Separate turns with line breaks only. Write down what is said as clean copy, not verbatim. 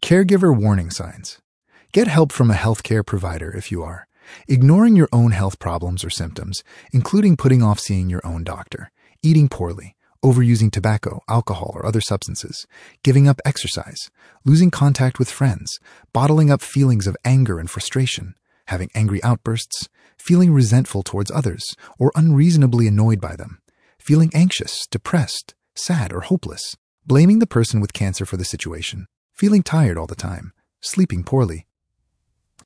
Caregiver warning signs. Get help from a healthcare provider if you are ignoring your own health problems or symptoms, including putting off seeing your own doctor, eating poorly, overusing tobacco, alcohol, or other substances, giving up exercise, losing contact with friends, bottling up feelings of anger and frustration, having angry outbursts, feeling resentful towards others or unreasonably annoyed by them, feeling anxious, depressed, sad, or hopeless, blaming the person with cancer for the situation, feeling tired all the time, sleeping poorly,